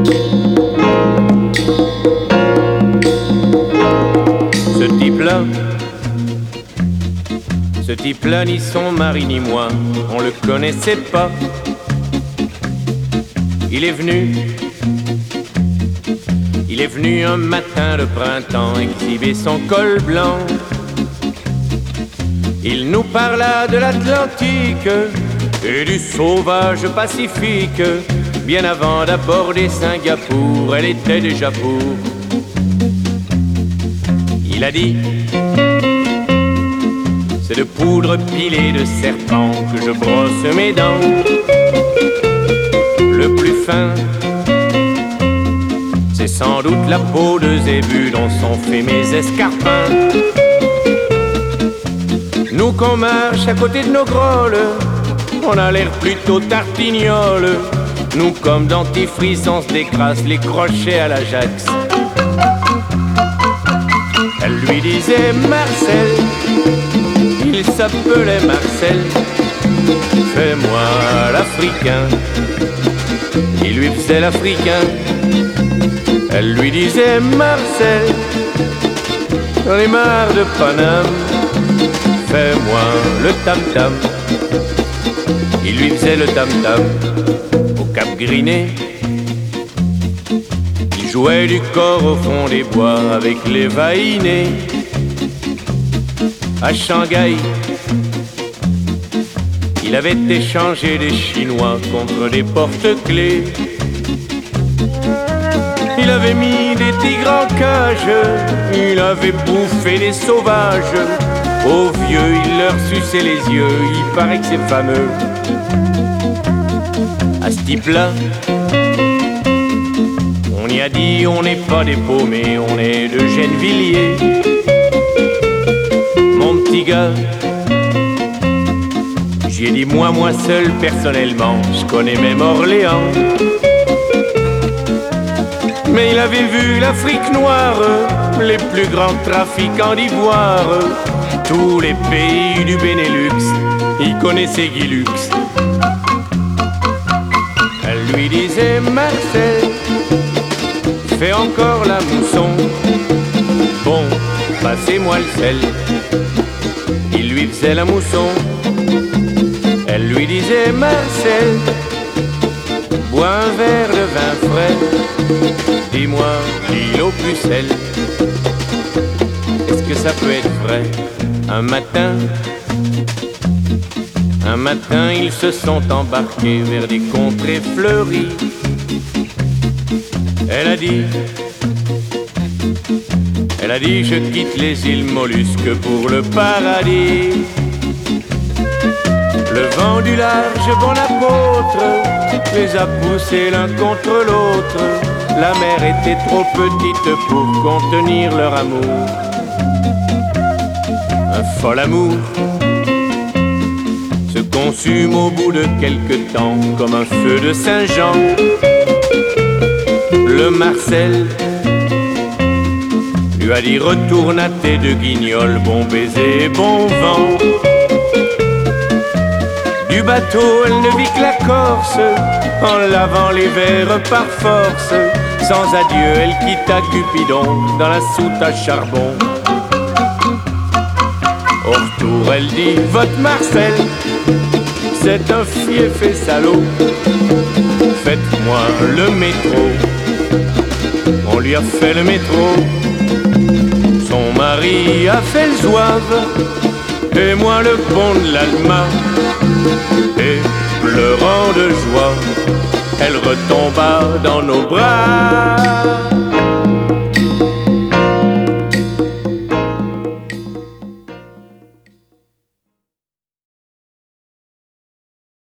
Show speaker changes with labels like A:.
A: Ce type-là, ni son mari ni moi, on le connaissait pas. Il est venu un matin de printemps exhiber son col blanc. Il nous parla de l'Atlantique et du sauvage Pacifique. Bien avant d'aborder Singapour, elle était déjà pour. Il a dit: c'est de poudre pilée de serpent que je brosse mes dents. Le plus fin, c'est sans doute la peau de zébu dont sont faits mes escarpins. Nous qu'on marche à côté de nos grolles, on a l'air plutôt tartignole. Nous comme dentifrice, on se décrasse les crochets à l'Ajax. Elle lui disait Marcel, il s'appelait Marcel, fais-moi l'Africain. Il lui faisait l'Africain. Elle lui disait Marcel, j'en ai marre de Paname, fais-moi le tam-tam. Il lui faisait le tam-tam. Au Cap Griné, il jouait du corps au fond des bois avec les vaïnés. À Shanghai, il avait échangé des Chinois contre des porte-clés. Il avait mis des tigres en cage, il avait bouffé des sauvages. Aux vieux, il leur suçait les yeux, il paraît que c'est fameux. À ce type-là, on y a dit on n'est pas des paumés, on est de Gennevilliers. Mon petit gars, j'ai dit moi seul personnellement, je connais même Orléans. Mais il avait vu l'Afrique noire, les plus grands trafiquants d'ivoire, tous les pays du Benelux, il connaissait Guy Lux. Elle lui disait Marcel, fais encore la mousson, bon, passez-moi le sel. Il lui faisait la mousson. Elle lui disait Marcel, bois un verre de vin frais, dis-moi, l'île aux pucelles, est-ce que ça peut être vrai? Un matin, ils se sont embarqués vers des contrées fleuries. Elle a dit, je quitte les îles Mollusques pour le paradis. Le vent du large, bon apôtre, les a poussés l'un contre l'autre. La mer était trop petite pour contenir leur amour. Un fol amour se consume au bout de quelque temps comme un feu de Saint-Jean. Le Marcel lui a dit retourne à tes deux guignols, bon baiser et bon vent. Du bateau elle ne vit que la Corse, en lavant les verres par force. Sans adieu elle quitta Cupidon dans la soute à charbon. Au retour elle dit votre Marcel, c'est un fief et salaud, faites-moi le métro. On lui a fait le métro. Son mari a fait le zouave et moi le pont de l'Alma. Et pleurant de joie, elle retomba dans nos bras.